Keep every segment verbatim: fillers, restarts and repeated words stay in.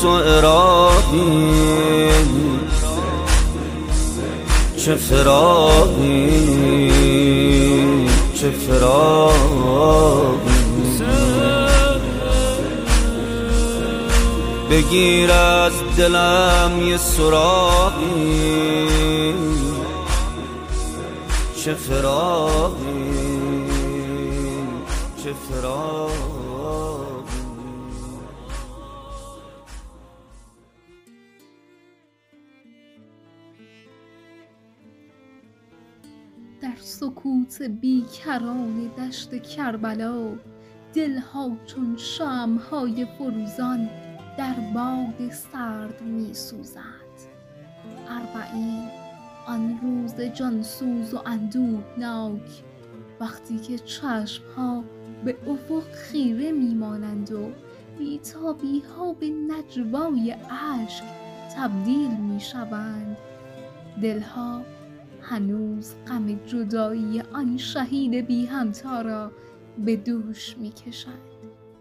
و عراقی، چه فراقی چه فراقی. بگیر از دلم یه سراغی، چه فراقی چه فراقی. در سکوت بیکران دشت کربلا، دلها چون شمع‌های فروزان در باد سرد می سوزد. اربعین آن روز جانسوز و اندوهناک، وقتی که چشمها به افق خیره می مانند و بیتابی ها به نجوای اشک تبدیل می شوند، دلها هنوز غم جدایی آن شهید بی همتا را به دوش می کشند.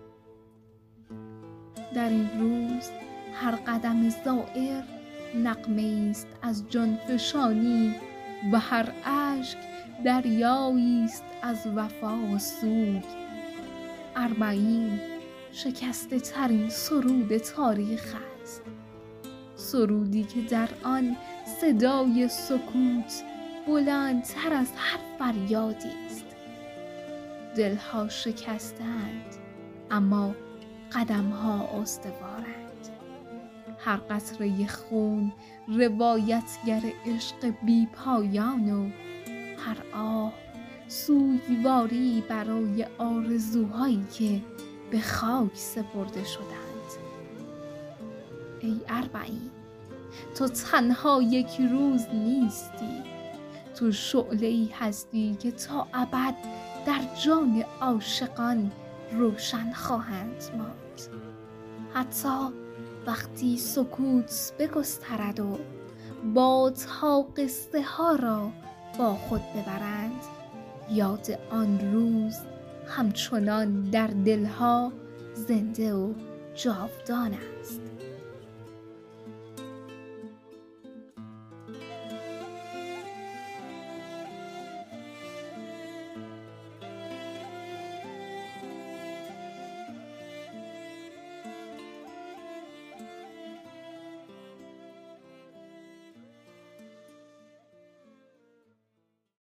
در این روز هر قدم زائر نغمه است از جانفشانی و هر اشک دریایی است از وفا و سوگ. اربعین شکسته ترین سرود تاریخ است، سرودی که در آن صدای سکوت بلندتر از هر فریادی است. دلها شکستند اما قدمها استوارند. هر قطره خون روایتگر عشق بی پایان و هر آه سوگواری برای آرزوهایی که به خاک سپرده شدند. ای اربعین، تو تنها یک روز نیستی، تو شعله‌ای هستی که تا ابد در جان عاشقان روشن خواهند ماند. حتی وقتی سکوت بگسترد و بادها قصه ها را با خود ببرند، یاد آن روز همچنان در دلها زنده و جاودان است.